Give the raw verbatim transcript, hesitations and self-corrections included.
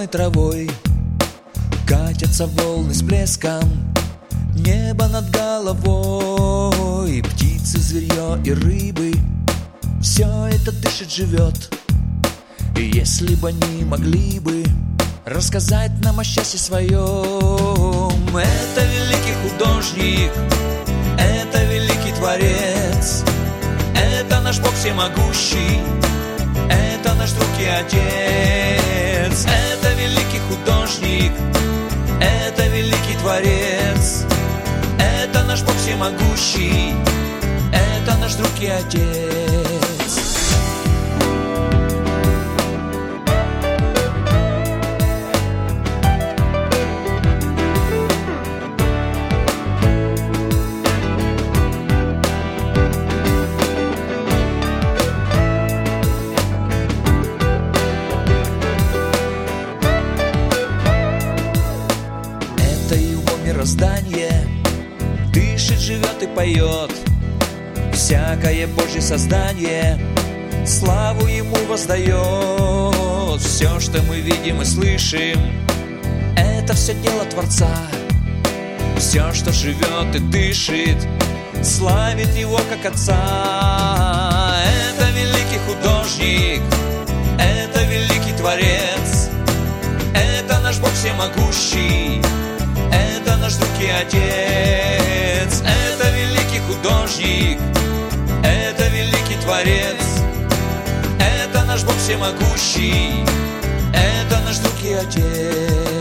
травой катятся волны с плеском, небо над головой, птицы, зверье и рыбы. Все это дышит, живет. И если бы они могли бы рассказать нам о счастье своем. Это великий художник, это великий творец, это наш Бог всемогущий, это наш друг и отец. Это великий художник, это великий творец, это наш Бог всемогущий, это наш друг и отец. Мироздание дышит, живет и поет. Всякое Божье создание славу Ему воздает. Все, что мы видим и слышим, это все дело Творца. Все, что живет и дышит, славит Его как Отца. Это великий художник, это великий творец, это наш Бог всемогущий, это наш друг и отец. Это великий художник, это великий творец, это наш Бог всемогущий, это наш друг и отец.